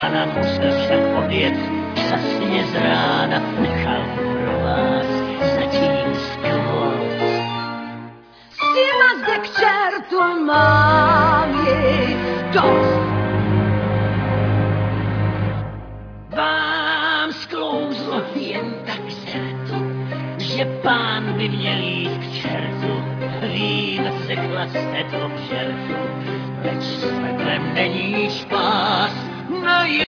Pana musel však odjet, přesně z rána nechal pro vás zatím skvost. S těma zde k čertu mám jich dost. Vám sklouzlo jen tak z rtu, že pán by měl jít k čertu. Vím, řekla jste to k žertu, leč s medlem není špás.